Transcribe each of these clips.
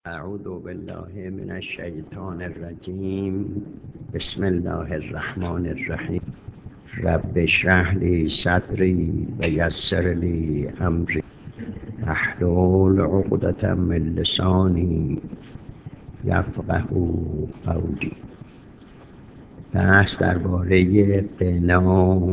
اعوذ بالله من الشیطان الرجیم. بسم الله الرحمن الرحیم. رب اشرح لی صدری و یسر لی امری واحلل عقدة من لسانی یفقهوا قولی. بحث درباره غنا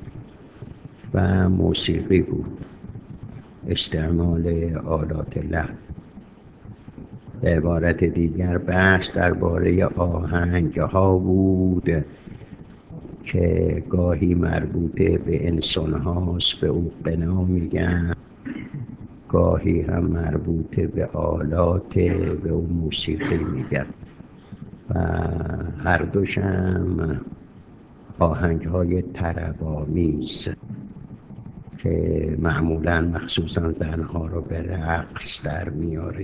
و موسیقی بود، استعمال آلات لحن. به عبارت دیگر بحث درباره آهنگ ها بود که گاهی مربوط به انسان هاست، به او غنا میگن، گاهی هم مربوط به آلات، به او موسیقی میگن و هر دوشم آهنگ های طرب‌آمیز که معمولا مخصوصا زنها رو به رقص در میاره.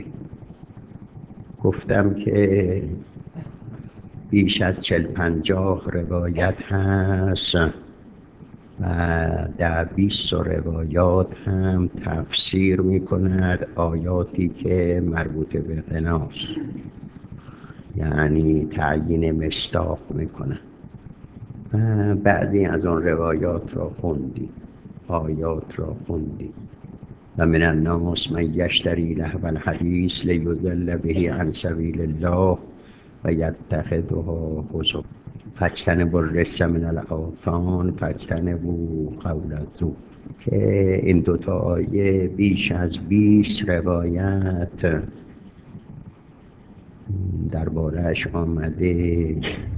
گفتم که بیش از 40-50 روایت هست و 10-20 روایات هم تفسیر می کند آیاتی که مربوط به غناست، یعنی تعیین مصداق می کند. و بعضی از آن روایات را خوندیم، آیات را خوندیم. و من الناس من یشتری لهو الحدیث لیضل به عن سبیل الله و یتخذها هزوا فاجتنبوا الرجس من الاوثان فاجتنبوا قول الزور. که این دوتا آیه بیش از 20 روایت درباره‌اش آمده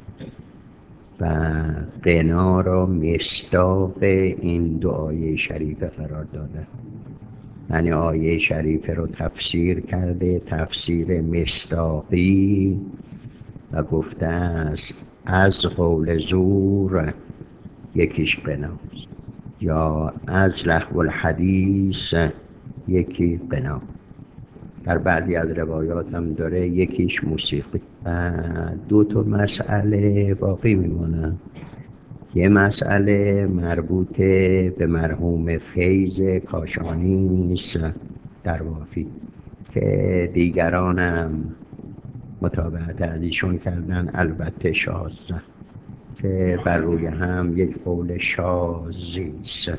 و غنا را مصداق این دو آیه شریفه قرار داده. یعنی آیه شریفه رو تفسیر کرده تفسیر مصداقی و گفته است از قول زور یکیش غناست، یا از لهو الحدیث یکی غنا. در بعضی از روایات هم داره یکیش موسیقی. و دو تا مسئله باقی میمونه. یه مسئله مربوط به مرحوم فیض کاشانی است در وافی که دیگرانم متابعت از ایشون کردن، البته شاذ، که بر روی هم یک قول شاذی است.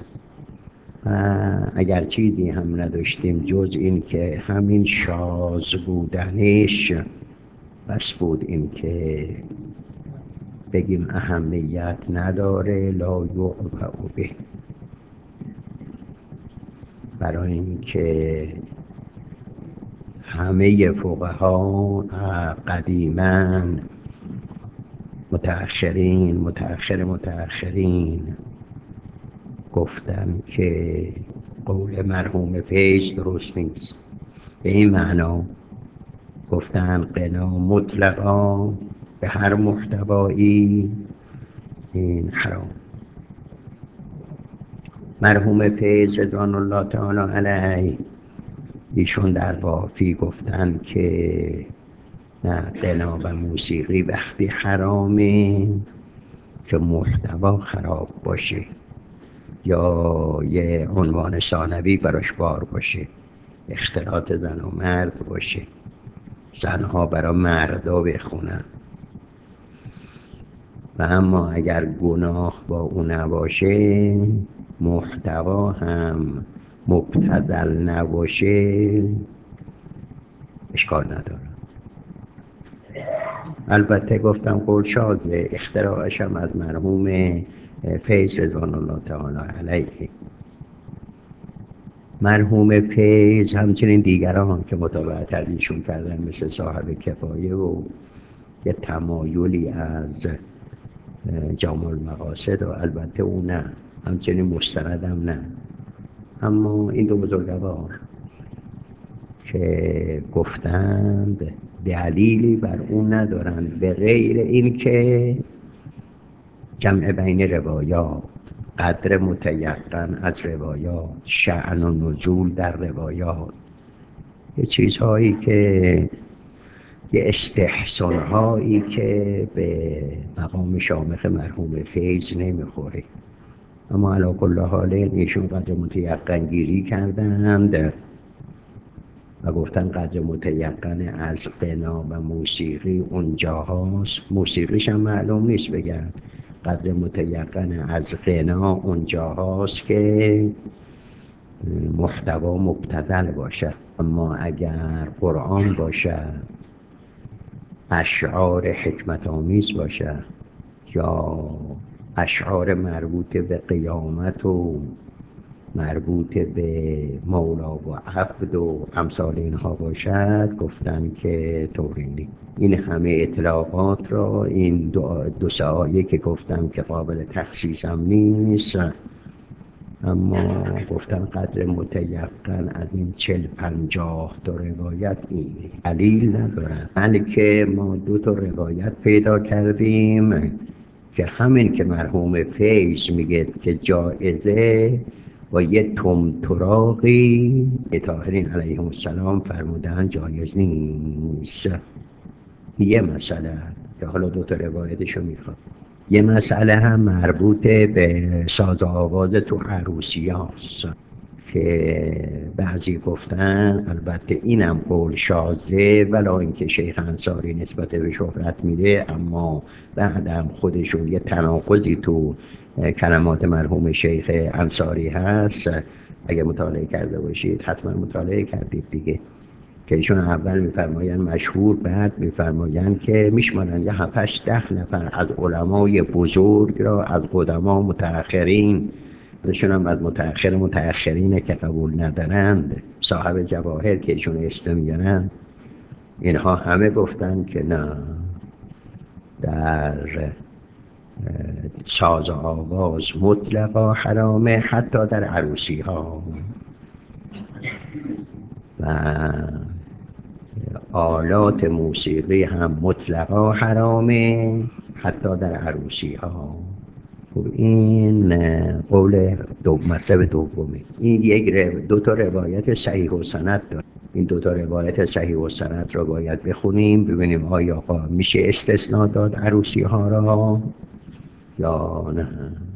اگر چیزی هم نداشتیم جز این که همین شاذ بودنش بس بود، این که بگیم اهمیت نداره، لا یعبأ به، برای اینکه همه فقها قدیما متأخرین گفتن که قول مرحوم فیض درست نیست. به این معنا گفتن غنا مطلقا به هر محتوایی این حرام. مرحوم فیض رضوان الله تعالی علیه ایشون در وافی گفتن که نه، غنا و موسیقی وقتی حرامه که محتوا خراب باشه یا یه عنوان ثانوی براش بار باشه، اختلاط زن و مرد باشه، زنها برای مردا بخونن. و اما اگر گناه با اون نباشه، محتوا هم مبتذل نباشه، اشکال نداره. البته گفتم قول شاذه، اختراعش هم از مرحوم فیض رضوان الله تعالی علیه. مرحوم فیض همچنین دیگران که متابعت از ایشون کردن مثل صاحب کفایه و یه تمایلی از جامع المقاصد و البته اون نه، همچنین مستندم نه، اما این دو بزرگوار که گفتند دلیلی بر اون ندارند به غیر این که جمع بین روایات، قدر متیقن از روایات، شأن و نزول در روایات، یه چیزهایی که یه استحسانهایی که به مقام شامخ مرحوم فیض نمیخوره. اما علی کل حال ایشون قدر متیقن گیری کردند و گفتن قدر متیقن از غنا و موسیقی اونجاهاست. موسیقیش هم معلوم نیست بگن، قدر متیقن از غنا اونجاهاست که محتوا مبتذل باشد. اما اگر قرآن باشد، اشعار حکمت آمیز باشد، یا اشعار مربوط به قیامت و مربوط به مولا و عبد و امثال اینها باشد، گفتن که طوری نیست. این همه اطلاقات را، این دو سه آیه که گفتم که قابل تخصیص هم نیست، اما گفتن قدر متیقن از این 40-50 تا روایت این دلیل ندارن، بلکه ما 2 تا روایت پیدا کردیم که همین که مرحوم فیض میگه که جایزه، با یه تمتراقی طاهرین علیهم السلام فرمودن جایز نیست. یه مسئله که حالا 2 تا روایتشو میخواد. یه مسئله هم مربوط به ساز و آواز تو عروسی هاست که بعضی گفتن، البته اینم قول شاذه، ولا اینکه شیخ انصاری نسبت به شهرت میده، اما بعدم خودشون یه تناقضی تو کلمات مرحوم شیخ انصاری هست. اگه مطالعه کرده باشید، حتما مطالعه کردید دیگه، که ایشون اول میفرمایند مشهور، بعد میفرمایند که میشمارن یه 7-8-10 نفر از علمای بزرگ را از قدما متأخرین، خودشون هم از متأخرینه که قبول ندارند، صاحب جواهر که ایشون اسم میارن، اینها همه گفتن که نه، در ساز و آواز مطلقا حرامه، حتی در عروسی ها، و آلات موسیقی هم مطلقا حرامه، حتی در عروسی ها. خب این قول مطلب دومه. این 2 تا روایت صحیح و سند داره. این 2 تا روایت صحیح و سند را باید بخونیم، ببینیم آیا میشه استثناء داد عروسی ها را یا نه.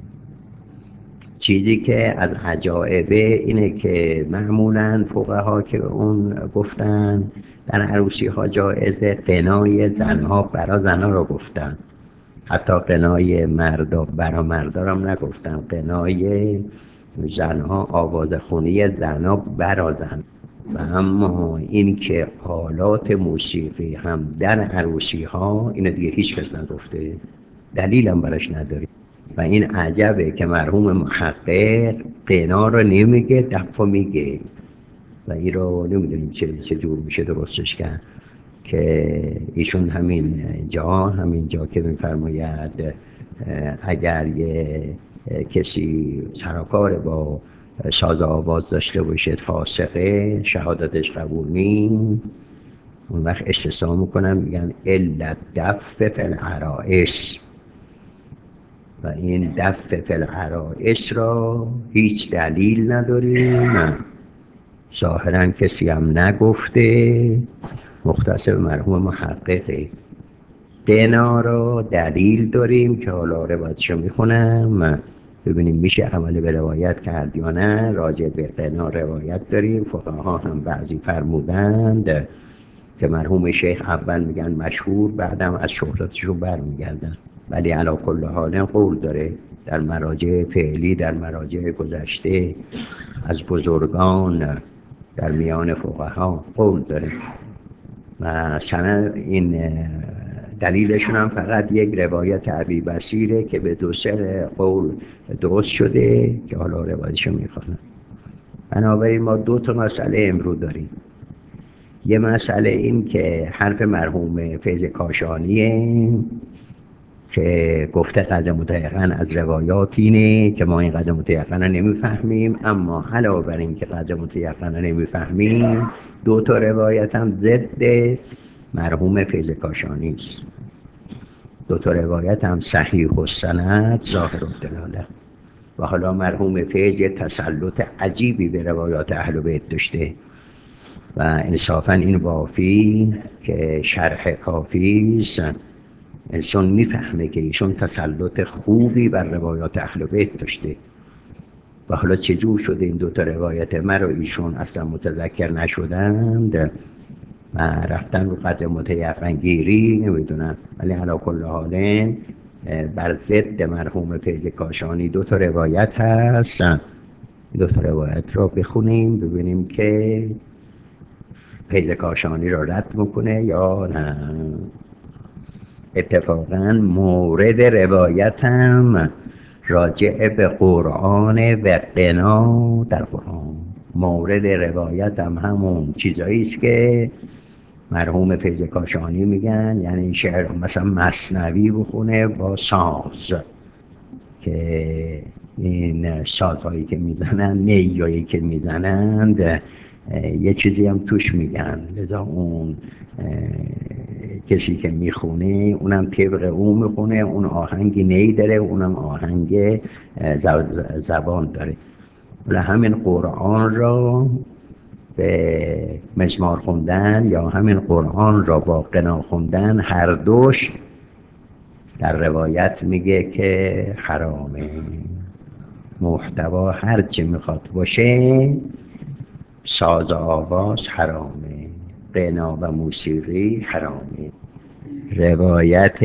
چیزی که از عجائبه اینه که معمولاً فقها که اون گفتن در عروسی ها جایزه، غنای زنها برا زنها رو گفتن، حتی غنای مردا برا مردا هم نگفتن، غنای زنها، آوازخونی زنها برا زن. و اما این که آلات موسیقی هم در عروسی ها، اینو دیگه هیچ کس نگفته، دلیل هم براش نداری. و این عجبه که مرحوم محقق غنا رو نمیگه، دفع میگه، و این رو نمیدونیم چه جور میشه درستش کرد. که ایشون همین جا که میفرماید اگر یه کسی سرکار با ساز آواز داشته باشه فاسقه، شهادتش قبول نیست، اون وقت استثناء میکنن، میگن الا دف فی العرائس، و این دف فی العرائس را هیچ دلیل نداریم، ظاهرا کسی هم نگفته، مختص به مرحوم محققه. غنا را دلیل داریم که حالا روایتشو میخونم ببینیم میشه عمل به روایت کرد یا نه. راجع به غنا روایت داریم، فقها هم بعضی فرمودند که مرحوم شیخ اول میگن مشهور، بعدم از شهرتشون برمیگردن، ولی علی کل حال قول داره در مراجع فعلی، در مراجع گذشته از بزرگان در میان فقها قول داره. و سند این دلیلشون هم فقط یک روایت ابی بصیره که به 2-3 قول درست شده که حالا روایتشو میخوانم. بنابراین ما 2 تا مسئله امروز داریم. یه مسئله این که حرف مرحوم فیض کاشانیه که گفته قدر متیقن از روایات اینه که ما این قدر متیقن رو نمیفهمیم، اما علاوه بر این که قدر متیقن رو نمیفهمیم، 2 تا روایت هم ضد مرحوم فیض کاشانی است. 2 تا روایت هم صحیح و سند ظاهر الدلاله. و حالا مرحوم فیض یه تسلط عجیبی به روایات اهل بیت داشته و انصافا این وافی که شرح کافی است، انسان میفهمه که ایشون تسلط خوبی بر روایات اهل بیت داشته و حالا چجور شده این دوتا روایت من رو ایشون اصلا متذکر نشدند و رفتن رو قدر متیقن گیری نمیدونن، ولی علا کل حالین بر ضد مرحوم فیض کاشانی دوتا روایت هست. دوتا روایت رو بخونیم ببینیم که فیض کاشانی رو رد میکنه یا نه. اتفاقا مورد روایتم راجع به قرآن و قنا در قرآن، مورد روایتم همون چیزایی است که مرحوم فیض کاشانی میگن، یعنی شعر مثلا مثنوی بخونه با ساز، که این سازهایی که میزنن، نیایی که میزنند یه چیزی هم توش میگن، لذا اون کسی که میخونه اونم طبق اون میخونه، اون آهنگی نی داره، اونم آهنگ زبان داره. ولی همین قرآن را به مزمار خوندن یا همین قرآن را با قنا خوندن، هر دوش در روایت میگه که حرامه. محتوا هر چی میخواد باشه، ساز و آواز حرامه، غنا و موسیقی حرامه. روایت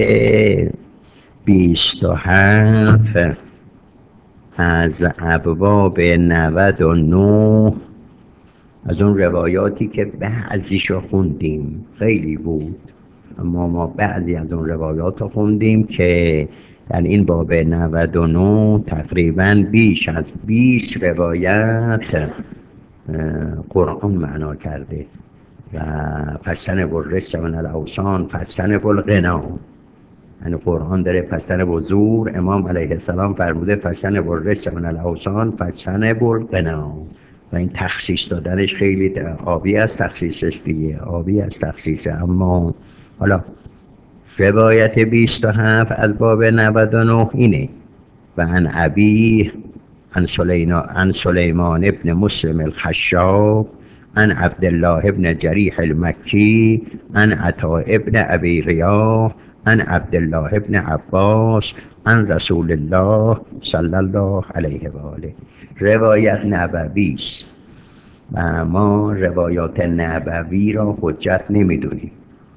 27 از ابواب 99 از اون روایاتی که بعضیشو خوندیم، خیلی بود اما ما بعضی از اون روایات رو خوندیم که در این باب 99 تقریبا بیش از 20 روایت قرآن معنا کرده و فجتنبوا الرجس من الاوثان فاجتنبوا الغنا، یعنی قرآن داره فجتنبوا الزور، امام علیه السلام فرموده فجتنبوا الرجس من الاوثان فاجتنبوا الغنا، و این تخصیص دادنش خیلی آبی از تخصیص است دیگه، آبی از تخصیص. اما حالا روایت 27 از باب 99 اینه: و عن ابی عن سلیمان ابن مسلم الخشاب عن عبد الله ابن جریح المکی عن عطاء ابن ابی ریاح عن عبد الله ابن عباس عن رسول الله صلی الله علیه و آله. روایت نبوی است و ما روایات نبوی را حجت نمیدونیم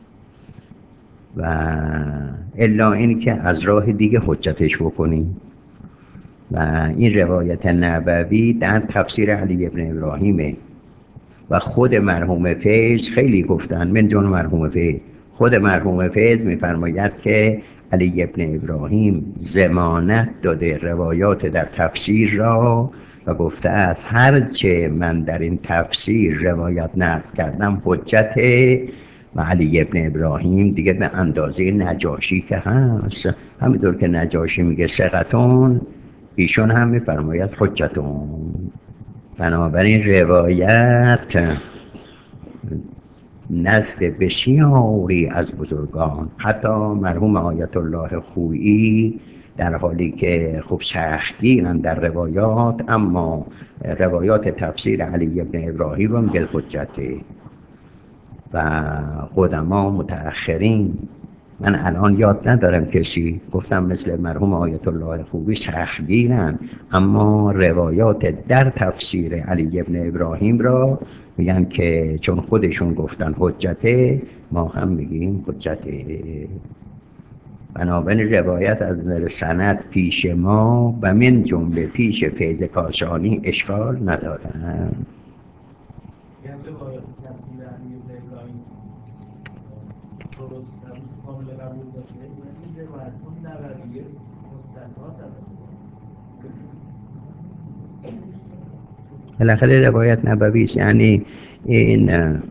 و الا این که از راه دیگه حجتش بکنیم. و این روایت نبوی در تفسیر علی ابن ابراهیمه و خود مرحوم فیض خیلی گفتن، من جون مرحوم فیض، خود مرحوم فیض میفرماید که علی ابن ابراهیم ضمانت داده روایات در تفسیر را و گفته است هرچه من در این تفسیر روایت نقل کردم حجته. و علی ابن ابراهیم دیگه به اندازه نجاشی که هست، همینطور که نجاشی میگه ثقتون، ایشون هم میفرماید حجتون. بنابراین روایت نزد بسیاری از بزرگان، حتی مرحوم آیت الله خویی، در حالی که خب سختگیرن در روایات، اما روایات تفسیر علی ابن ابراهیم رو میگه حجته. و قدما متأخرین، من الان یاد ندارم کسی، گفتم مثل مرحوم آیت الله خویی سختگیرن، اما روایات در تفسیر علی ابن ابراهیم را میگن که چون خودشون گفتن حجته، ما هم میگیم حجته. بنابراین روایت از نظر سند پیش ما و من جمله پیش فیض کاشانی اشکال ندارن. بالاخره روایت نبوی است، یعنی این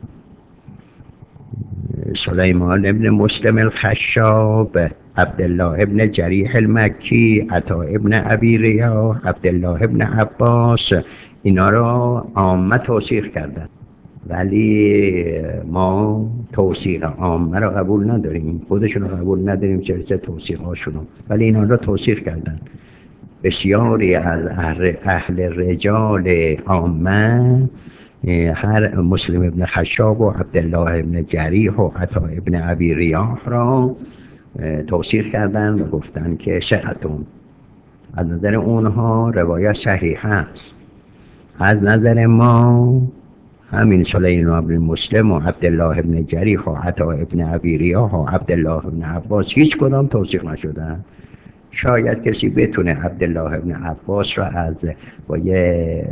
سلیمان ابن مسلم الخشاب، عبدالله ابن جریح المکی، عطا ابن ابی ریاح، عبدالله ابن عباس، اینا را عامه توثیق کردن، ولی ما توثیق عامه را قبول نداریم، خودشون را قبول نداریم، چرا توثیق هاشونو، ولی اینا را توثیق کردن. بسیاری از اهل رجال عامه، هر مسلم ابن خشاب و عبدالله ابن جریح و عطا ابن ابی ریاح را توثیق کردن و گفتن که ثقتون. از نظر اونها روایت صحیح است. از نظر ما همین سلیمان بن مسلم و عبدالله ابن جریح و عطا ابن ابی ریاح و عبدالله ابن عباس هیچ کدام توثیق نشدن. شاید کسی بتونه عبدالله ابن عباس را از با یه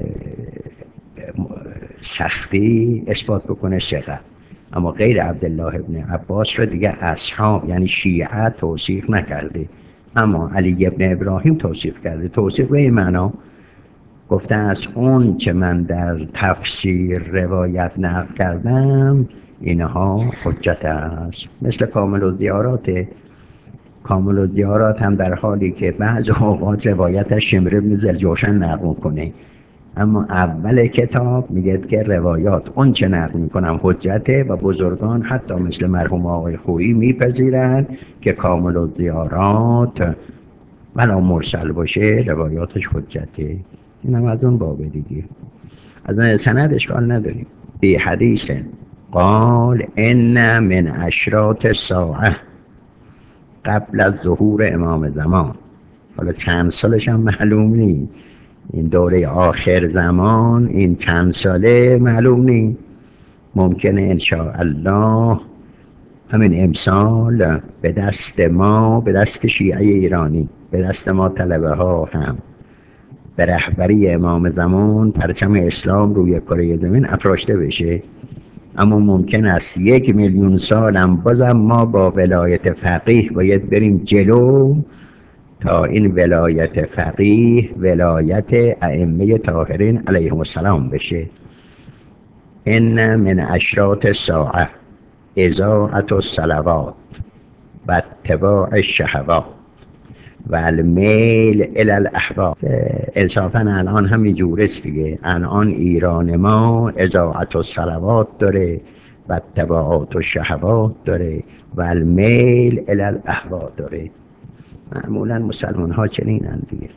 سختی اثبات بکنه ثقه، اما غیر عبدالله ابن عباس را دیگه اصحاب یعنی شیعه توثیق نکرده، اما علی ابن ابراهیم توصیف کرده. توصیف به این معنا گفته از اون که من در تفسیر روایت نقل کردم اینها حجت است. مثل کامل الزیارات. کامل الزیارات هم در حالی که بعض اوقات روایتش شمر ابن ذوالجوشن نقل کنه، اما اول کتاب میگه که روایات اون چه نقل میکنم حجته و بزرگان حتی مثل مرحوم آقای خویی میپذیرن که کامل الزیارات ولا مرسل باشه روایاتش حجته. این هم از اون بابه دیگه. از اون سند اشکال نداریم. فی حدیث قال ان من اشراط الساعه قبل از ظهور امام زمان. حالا چند سالش هم معلوم نیست، این دوره آخر زمان این چند ساله معلوم نیست. ممکنه انشاءالله همین امسال به دست ما، به دست شیعه ایرانی، به دست ما طلبه ها هم به رهبری امام زمان پرچم اسلام روی کره زمین افراشته بشه. اما ممکن است 1,000,000 سال هم بازم ما با ولایت فقیه باید بریم جلو تا این ولایت فقیه ولایت ائمه طاهرین علیهم السلام بشه. ان من اشراط الساعه اضاعة الصلوات و اتباع الشهوات و المیل الی الاحباب. انصافا الان همین جور است دیگه. الان ایران ما اضاعة الصلوات داره و اتباعات الشهوات داره و المیل الی الاحباب داره. معمولا مسلمان ها چنینن دیگه.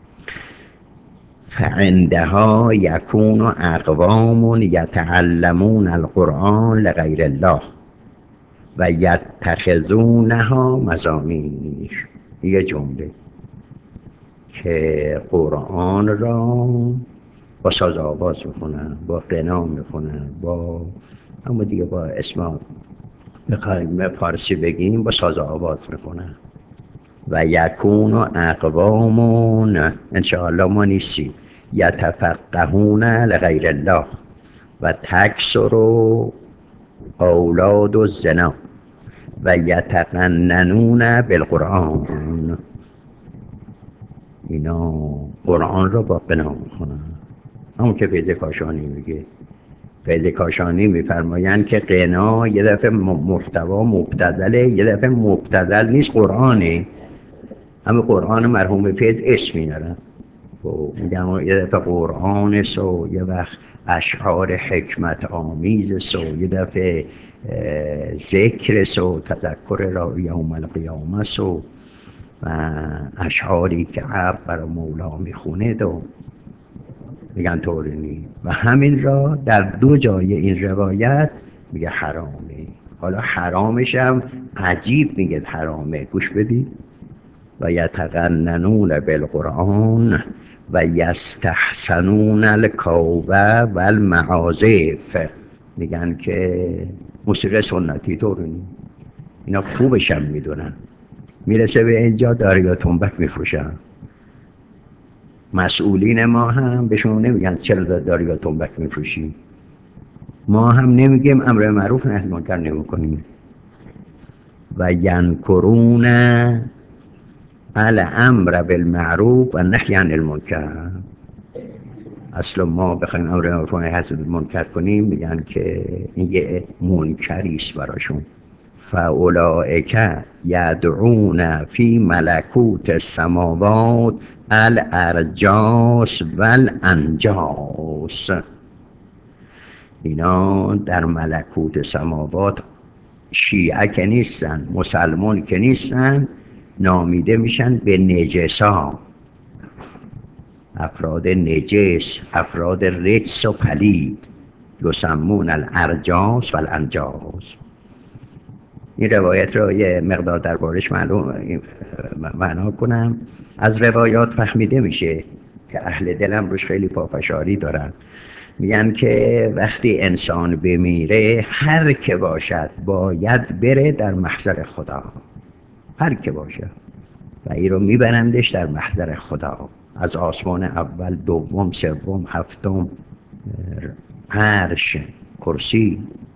فعندها یکون اقوام یتعلمون القرآن لغیر الله و یتخذونها مزامیر. یه جمله که قرآن را با ساز آواز میکنن، با غنا میکنن، با اما دیگه با اسم بخوایم فارسی بگیم با ساز آواز میکنن. و یکون اقوامون انشاءالله ما نیستیم یتفقهون لغیر الله و تکسر اولاد الزنا و یتقننون بالقرآن. اینا قرآن رو با قنا میکنن. همون که فیض کاشانی میگه. فیض کاشانی میفرمایند که قنا یه دفعه محتوا مبتذله، یه دفعه مبتذل نیست قرآنه. همه قرآن مرحوم فیض اسم میارن، میگن یه دفعه قرآن سو، یه وقت اشعار حکمت آمیز سو، یه دفعه ذکر سو، تذکر را یوم القیامه سو و اشعاری که عبد برای مولا میخونه دو میگن طوری نی. و همین را در 2 جای این روایت میگه حرامه. حالا حرامش هم عجیب میگه حرامه. گوش بدید. و یتقننون بالقرآن و یستحسنون الکوبه و المعازف. میگن که موسیقی سنتی طوری نی. اینا خوبش هم میدونن. میرسه به اینجا داریا تنبک میفروشن. مسئولین ما هم بهشون نمیگن چرا داریا تنبک میفروشی. ما هم نمیگیم امر معروف نهی از منکر نمیکنیم. و ینکرون الامر بالمعروف و نهی عن المنکر. اصلا ما بخوایم امر معروف و نهی از منکر کنیم میگن که این یه منکری است براشون. فاولئک یدعون فی ملکوت السماوات الارجاس و الانجاس. اینا در ملکوت سماوات شیعه که نیستن، مسلمان که نیستن، نامیده میشن به نجسا، افراد نجس، افراد رجس و پلید. یسمون الارجاس و الانجاس. این روایت رو یه مقدار دربارش معنا کنم. از روایات فهمیده میشه که اهل دلم روش خیلی پافشاری دارن. میگن که وقتی انسان بمیره هر که باشد باید بره در محضر خدا، هر که باشد، و این رو میبرندش در محضر خدا، از آسمان اول، دوم، سوم، هفتم، عرش، کرسی.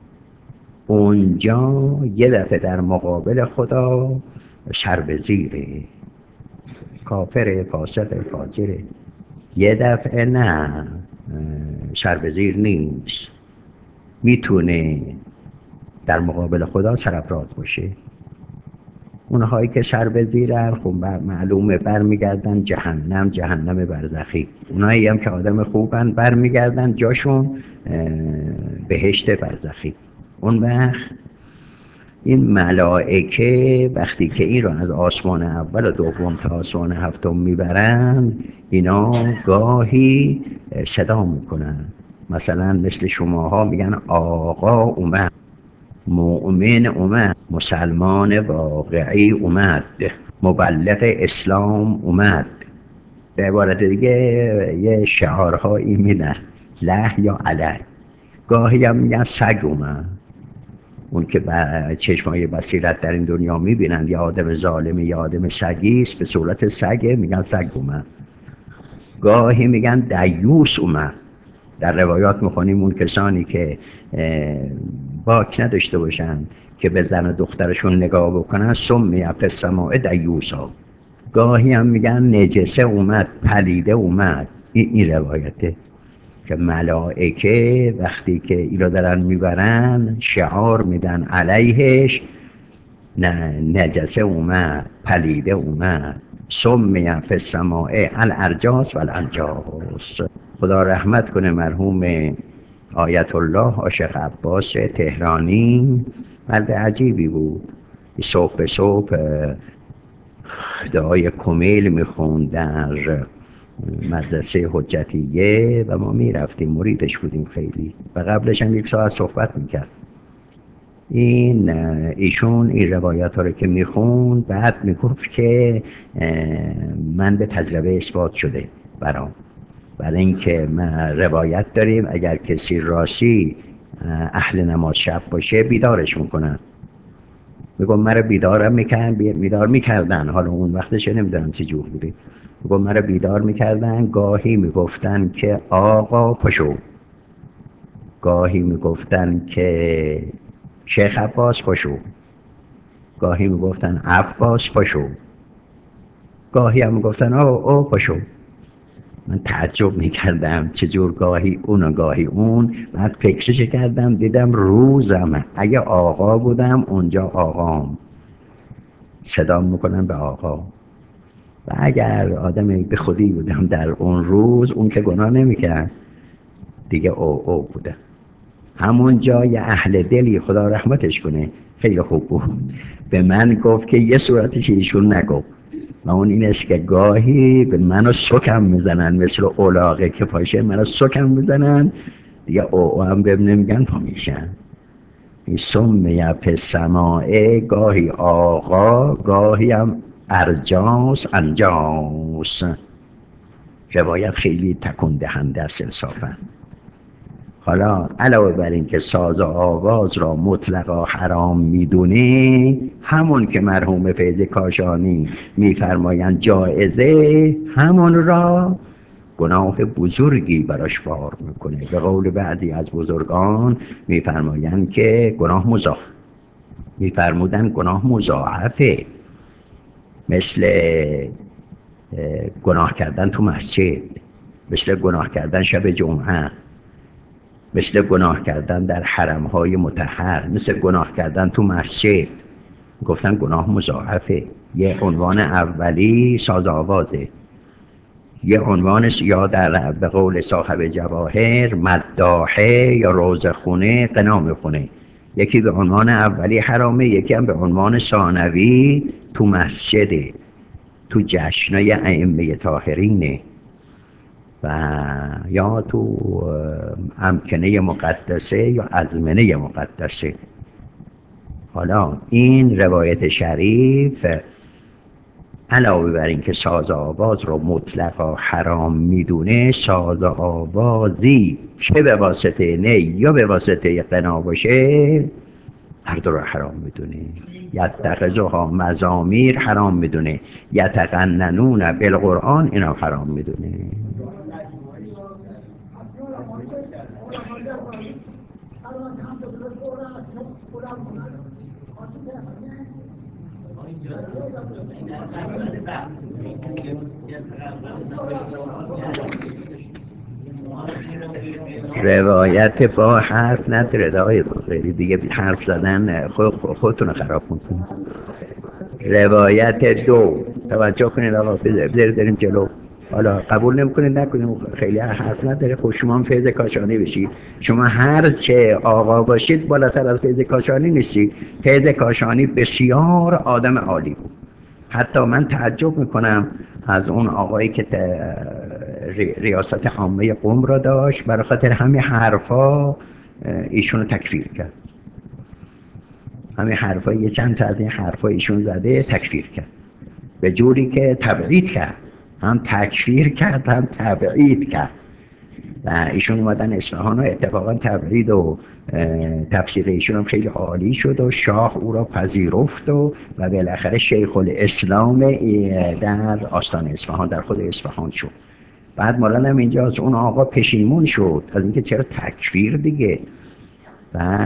اونجا یه دفعه در مقابل خدا سر به زیره، کافر، فاسق، فاجره. یه دفعه نه، سر به زیر نیست، میتونه در مقابل خدا سرافراز باشه. اونهایی که سر به زیرن خب معلومه برمیگردن جهنم، جهنم برزخی. اونهایی هم که آدم خوبن برمیگردن جاشون بهشت برزخی. اون وقت این ملائکه وقتی که این رو از آسمان اول و دوم تا آسمان هفتم میبرن، اینا گاهی صدا میکنن، مثلا مثل شماها میگن آقا اومد، مؤمن اومد، مسلمان واقعی اومد، مبلغ اسلام اومد. به عبارت دیگه یه شعارهایی میدن، له یا علیه. گاهی هم میگن سگ اومد، اون که با چشمای بصیرت در این دنیا میبینن یا آدم ظالمی یا آدم سگیست، به صورت سگه، میگن سگ اومد. گاهی میگن دیوس اومد. در روایات میخونیم اون کسانی که باک نداشته باشن که به زن و دخترشون نگاه بکنن، سمی فی السماء دیوسا. گاهی هم میگن نجسه اومد، پلیده اومد. این روایته که ملائکه وقتی که این رو دارن میبرن شعار میدن علیهش، نه نجسه اومد، پلیده اومد، سمی فی السماء الارجاس و الانجاس. خدا رحمت کنه مرحوم آیت الله عاشق عباس تهرانی، مرد عجیبی بود. صبح به صبح دعای کمیل میخوند در مدرسه حجتیه و ما میرفتیم، مریدش بودیم خیلی، و قبلش هم 1 ساعت صحبت میکرد. ایشون این روایات ها رو که میخوند بعد میگفت که من به تجربه اثبات شده برام، برای اینکه ما روایت داریم اگر کسی راستی اهل نماز شب باشه بیدارش میکنن. میگم مرا بیدار میکردن، حالا اون وقتش نمیدونم چه جور بوده. میگم مرا بیدار میکردن، گاهی میگفتن که آقا پشو، گاهی میگفتن که شیخ عباس پشو، گاهی میگفتن عباس پشو، گاهی هم میگفتن او پشو. من تعجب میکردم چجور گاهی اون و گاهی اون. بعد فکرش کردم دیدم روزم اگه آقا بودم اونجا آقام، صدا میکنم به آقا. و اگر آدم به خودی بودم در اون روز، اون که گناه نمیکرد دیگه، او بوده. همون جای اهل دلی خدا رحمتش کنه خیلی خوب بود، به من گفت که یه صورتش ایشون نگفت، و اون این است که گاهی به منو سکم میزنن، مثل اولاغه که پاشه منو سکم میزنن دیگه، او هم بهم میگن پا میشن. این سمی فی السماء، گاهی آقا، گاهی هم ارجاس، انجاس. روایت خیلی تکون دهنده است انصافا. حالا علاوه بر این که ساز و آواز را مطلقا حرام میدونه، همون که مرحوم فیض کاشانی میفرمایند جایزه، همون را گناه بزرگی براش بار میکنه. به قول بعضی از بزرگان میفرمایند که گناه گناه مضاعفه، مثل گناه کردن تو مسجد، مثل گناه کردن شب جمعه، مثل گناه کردن در حرمهای مطهر، مثل گناه کردن تو مسجد. گفتن گناه مضاعفه. یه عنوان اولی ساز آوازه، یه عنوانش یا در به قول صاحب جواهر مداحه یا روزخونه، قنا میخونه. یکی به عنوان اولی حرامه، یکی هم به عنوان ثانوی تو مسجده، تو جشنای ائمه طاهرینه، و یا تو امکنه مقدسه یا ازمنه مقدسه. حالا این روایت شریف علاوه بر این که ساز آواز رو مطلقا حرام میدونه، ساز آوازی که به واسطه نی یا به واسطه غنا باشه هر دو رو حرام میدونه. یتخذها مزامیر حرام میدونه، یتقننون بالقرآن اینا حرام میدونه. روایت با حرف نداره آقای بخاری دیگه، حرف زدن خودتون رو خراب میکنید. روایت دو، توجه کنید آقا، داریم جلو. حالا قبول نمیکنید نکنید، خیلی حرف نداره. خب شما هم فیض کاشانی بشید، شما هر چه آقا باشید بالاتر از فیض کاشانی نیستی. فیض کاشانی بسیار آدم عالی بود. حتی من تعجب میکنم از اون آقایی که ریاست عامه قم را داشت، برای خاطر همین حرفا ایشونو تکفیر کرد. همین حرفا، یه چند تا از این حرفا ایشون زده تکفیر کرد، به جوری که تبعید کرد، هم تکفیر کرد هم تبعید کرد. و ایشون اومدن اصفهان و اتفاقا تبعید و تفسیر ایشون هم خیلی عالی شد و شاه او را پذیرفت و بالاخره شیخ الاسلام در آستان اصفهان، در خود اصفهان شد. بعد مولانا هم اینجا از اون آقا پشیمون شد از اینکه چرا تکفیر دیگه. و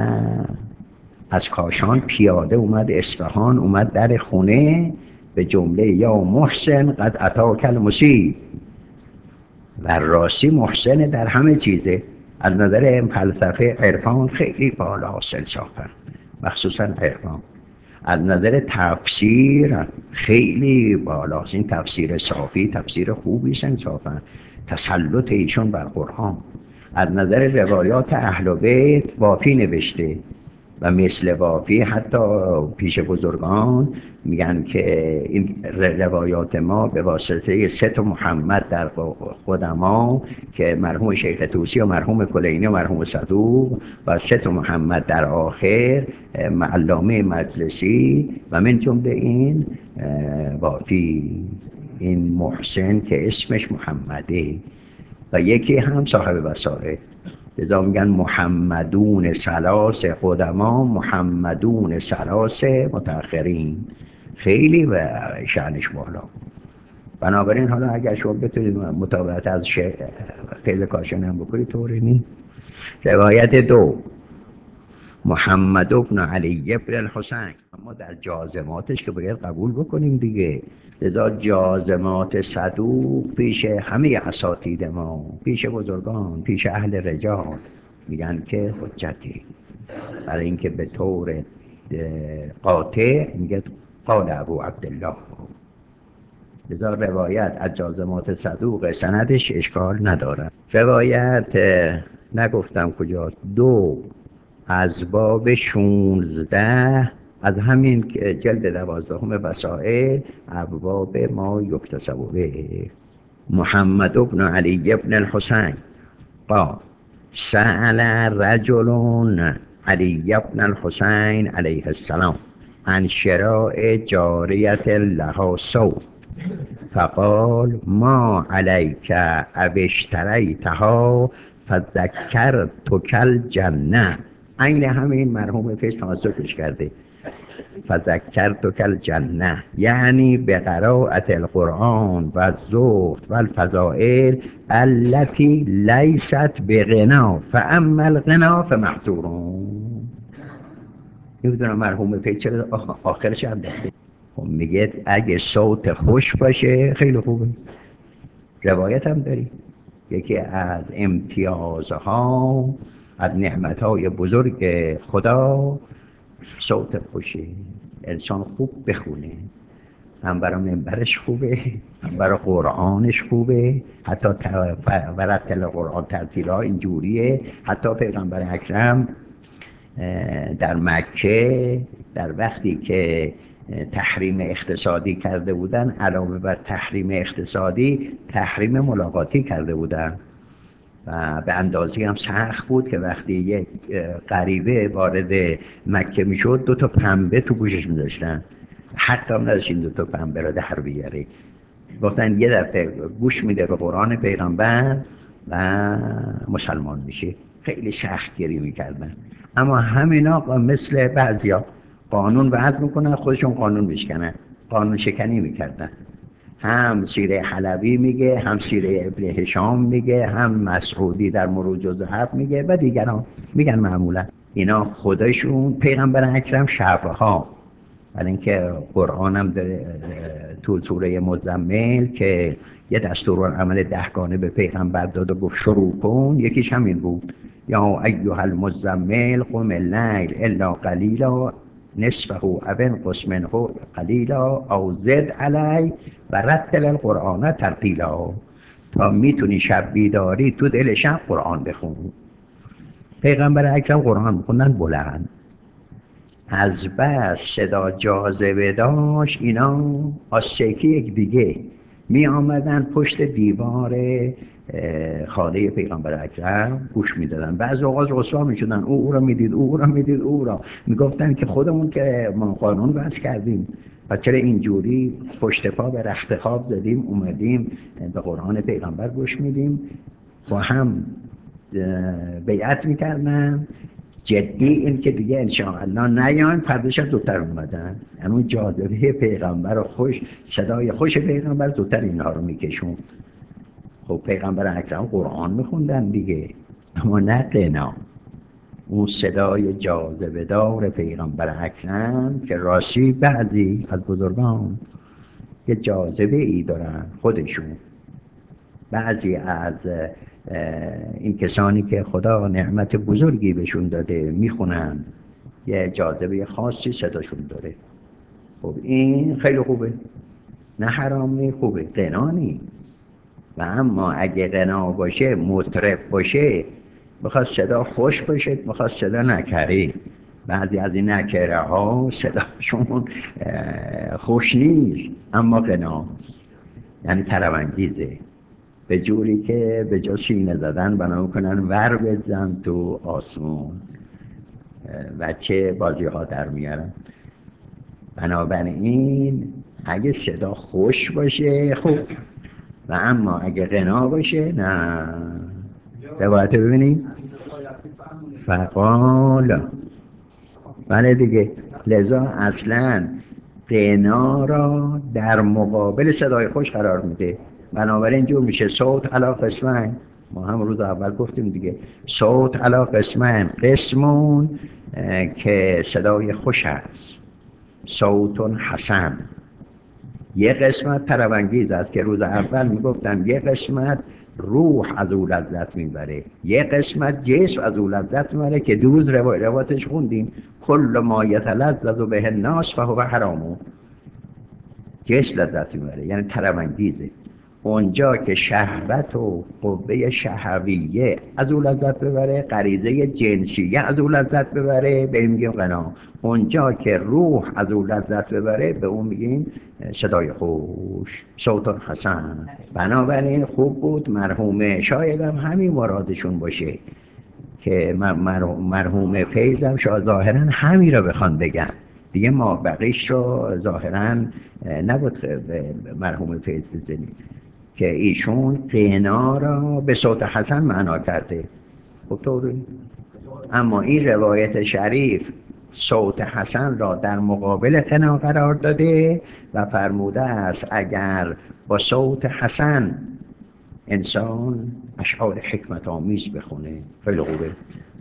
از کاشان پیاده اومد اصفهان، اومد در خونه به جمله یا محسن قد اتاک المسیء. و راستی محسن در همه چیزه، از نظر فلسفه عرفان خیلی بالاست انصافا، مخصوصا عرفان. از نظر تفسیر خیلی بالاست، این تفسیر صافی تفسیر خوبی است انصافا، تسلط ایشون بر قرآن. از نظر روایات اهل بیت وافی نوشته و مثل وافی حتی پیش بزرگان میگن که این روایات ما به واسطه سه محمد در قدما که مرحوم شیخ طوسی و مرحوم کلینی و مرحوم صدوق و سه محمد در آخر علامه مجلسی و من جمله این وافی، این محسن که اسمش محمده و یکی هم صاحب وسائل. لذا میگن محمدون ثلاث قدما محمدون ثلاث متأخرین، خیلی و شأنش بالا. بنابراین حالا اگر شما بتونید مطابقت از فیض کاشانی هم بکنید طوری نی. روایت دو، محمد بن علی بن الحسین، اما در جازماتش که باید قبول بکنیم دیگه. لذا جازمات صدوق پیش همه اساتید ما، پیش بزرگان، پیش اهل رجال میگن که حجتی، برای اینکه به طور قاطع میگه قال ابو عبدالله. لذا روایت از جازمات صدوق سندش اشکال نداره. روایت نگفتم کجاست، دو از باب 16 از همین جلد 12 وسائل، ابواب ما یکتسب به. محمد بن علی بن الحسین قال سأل رجل علی بن الحسین علیه السلام عن شراء جاریة لها صوت فقال ما عليك اشتريتها فذكرتك الجنة. عین همین مرحوم فیض تمسکش کرده، فذكرتك الجنة، یعنی به قراءة القرآن و الزهد و الفضائل التي لیست بغنا فاما الغنا فمحظورون. نمیدونم مرحوم فیض چرا آخرش هم داشته. میگه اگه صوت خوش باشه خیلی خوبه. روایت هم داری، یکی از امتیازها از نعمتهای بزرگ خدا صوت خوشه. انسان خوب بخونه، هم برای منبرش خوبه، هم برای قرآنش خوبه. حتی ورتل قرآن ترتیلا اینجوریه. حتی پیغمبر اکرم در مکه در وقتی که تحریم اقتصادی کرده بودن، علاوه بر تحریم اقتصادی تحریم ملاقاتی کرده بودن و به اندازه هم سخت بود که وقتی یک غریبه وارد مکه میشد 2 تا پنبه تو گوشش می‌ذاشتن، حق هم نداشت این 2 تا پنبه رو در بیاره. گفتن یه دفعه گوش میده به قرآن پیغمبر و مسلمان میشه. خیلی سخت گری میکردن. اما همینا مثل بعضیا قانون وضع میکنن، خودشون قانون میشکنن، قانون شکنی میکردن. هم سیره حلبی میگه، هم سیره ابن هشام میگه، هم مسعودی در مروج الذهب میگه و دیگران میگن. معمولا اینا خودشون پیغمبر اکرم شبها، برای اینکه قرآن هم تو سوره مزمل که یه دستورالعمل 10گانه به پیغمبر داد و گفت شروع کن، یکیش همین بود: یا ایها المزمل قم اللیل الا قلیلا نصفه او انقص منه قلیلا او زد علی و رتل القرآن ترتیلا. تا میتونی شب بیداری تو دل شب قرآن بخون. پیغمبر اکرم قرآن میخوندن بلند، از بس صدا جاذبه داشت اینا از سکی یک دیگه می آمدن پشت دیوار خانه پیغمبر اکرم گوش می دادن. بعض اوقات رسوا می شدن، او را می دید، او را می دید، او را می گفتن که خودمون که ما قانون وضع کردیم و چرا اینجوری پشت پا به رخت خواب زدیم اومدیم به قرآن پیغمبر گوش میدیم. با هم بیعت میکردن جدی این که دیگه انشاءالله نیایم. فرداش زودتر اومدن. یعنی اون جاذبه پیغمبر و صدای خوش پیغمبر زودتر اینها رو میکشون. خب پیغمبر اکرم قرآن میخوندن دیگه، اما نه غنا. اون صدای جاذبه دار پیغمبر اکرم که راستی بعضی از بزرگان که جاذبه ای دارن خودشون، بعضی از این کسانی که خدا نعمت بزرگی بهشون داده میخونن، یه جاذبه خاصی صداشون داره. خب این خیلی خوبه، نه حرامی، خوبه، غنا نیست. و اما اگه غنا باشه، مطرب باشه، بخواد صدا خوش باشه، بخواد صدا نکره. بعضی از این نکره ها صداشون خوش نیست اما غنا، یعنی طرب انگیزه، به جوری که به جا سینه زدن بنا کنن ور بزن تو آسمون و چه بازی ها در میارن. بنابراین اگه صدا خوش باشه خوب، و اما اگه غنا باشه نه. روایت ببینید فقال. بله دیگه، لذا اصلا غنا را در مقابل صدای خوش قرار میده. بنابراین اینجور میشه صوت علی قسمین. ما هم روز اول گفتیم دیگه، صوت علی قسمین، قسمون که صدای خوش هست، صوت حسن. یه قسمت طرب انگیز است که روز اول میگفتم یه قسمت روح از او لذت میبره، یه قسمت جسم از او لذت میبره که دوز روایتش خوندیم کل ما یتلذذ به الناس فهو حرام. جسم لذت میبره یعنی طرب انگیزه. اونجا که شهوت و قوه شهویه از او لذت ببره، غریزه جنسیه از او لذت ببره، به این میگیم غنا. اونجا که روح از او لذت ببره، به اون میگیم صدای خوش، صوت حسن. بنابراین خوب بود مرحوم، شاید هم همین مرادشون باشه که مرحوم فیضم شاید ظاهرا همین رو بخوان بگن دیگه، ما بقیش رو ظاهرا نبود مرحوم فیض بزنیم که ایشون غنا را به صوت حسن معنا کرده. خب طوری، اما این روایت شریف صوت حسن را در مقابل غنا قرار داده و فرموده است اگر با صوت حسن انسان اشعار حکمت آمیز بخونه خیلی خوبه.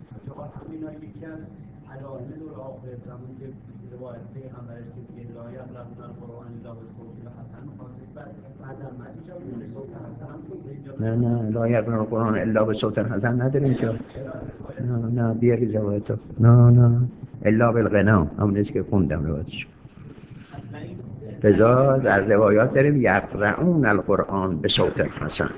نه لا یقرأ القرآن الا به صوت حسن نداریم که. نه بیاری روایتو. نه الا بالغنا، همونیست که خوندم روایتش. لذا در روایات داریم یقرؤون القرآن به صوت حسن.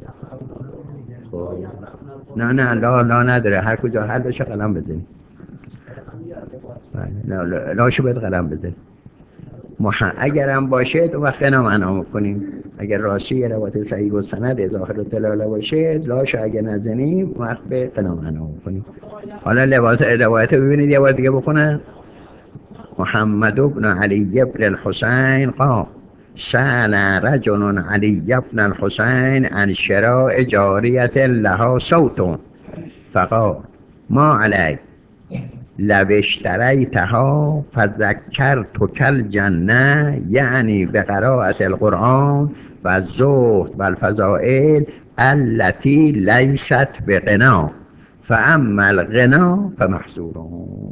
نه لا نداره، هر کجا حل بشه قلم بزنی. نه لاشو باید قلم بزنی. اگرم باشه تو وقت غنا معنا میکنیم. اگر راستی یه روایت صحیح و سند ظاهر و دلاله باشه لاشو اگه نزنیم وقت به غنا معنا میکنیم. حالا روایت ببینید یه بار دیگه بخونه. محمد بن علی بن الحسین قال سأل رجل علی بن الحسین عن شراء جاریة لها صوت فقال ما عليك لو اشتريتها فذكرتك الجنة يعني بقراءة القرآن والزهد والفضائل التي ليست بغنا فأما الغنا فمحظور.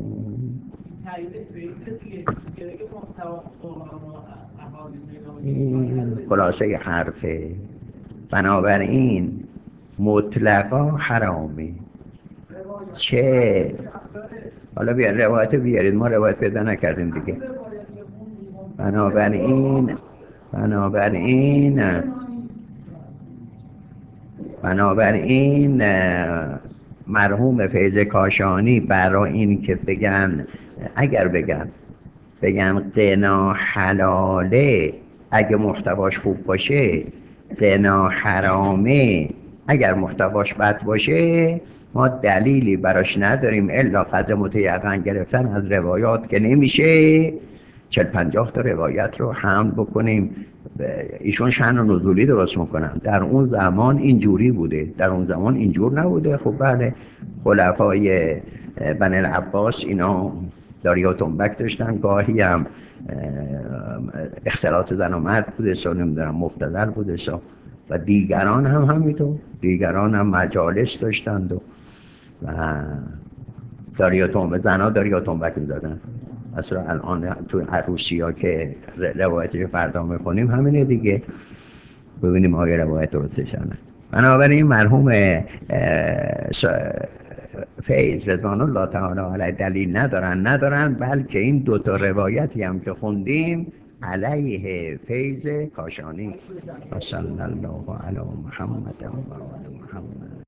این خلاصه حرفه. بنابراین مطلقا حرامه. چه حالا بیا روایت بیارید، ما روایت پیدا نکردیم دیگه. بنابراین بنابراین مرحوم فیض کاشانی برای این که بگن، اگر بگن قنا حلاله اگه محتواش خوب باشه، قنا حرامه اگر محتواش بد باشه، ما دلیلی براش نداریم الا قدر متیقن گرفتن از روایات که نمیشه 40-50 تا روایت رو حمل بکنیم. ایشون شأن نزولی درست میکنن. در اون زمان اینجوری بوده، در اون زمان اینجور نبوده. خب بله، خلفای بنی العباس اینا داری و تنبک داشتن، گاهی هم اختلاط زن و مرد بوده سا، نمیدونم مفتدل بوده سا، و دیگران هم همینطور، دیگران هم مجالس داشتند و داری و تنبک، زنها داری و تنبک میزدن. اصلا الان تو عروسی ها که روایتش فردا میخونیم همینه دیگه، ببینیم آیا روایت درستش نه. بنابراین مرحوم فیض رضوان الله تعالی علیه دلیل ندارن، بلکه این دوتا روایتی هم که خوندیم علیه فیض کاشانی. صلی الله علی محمد و آل محمد.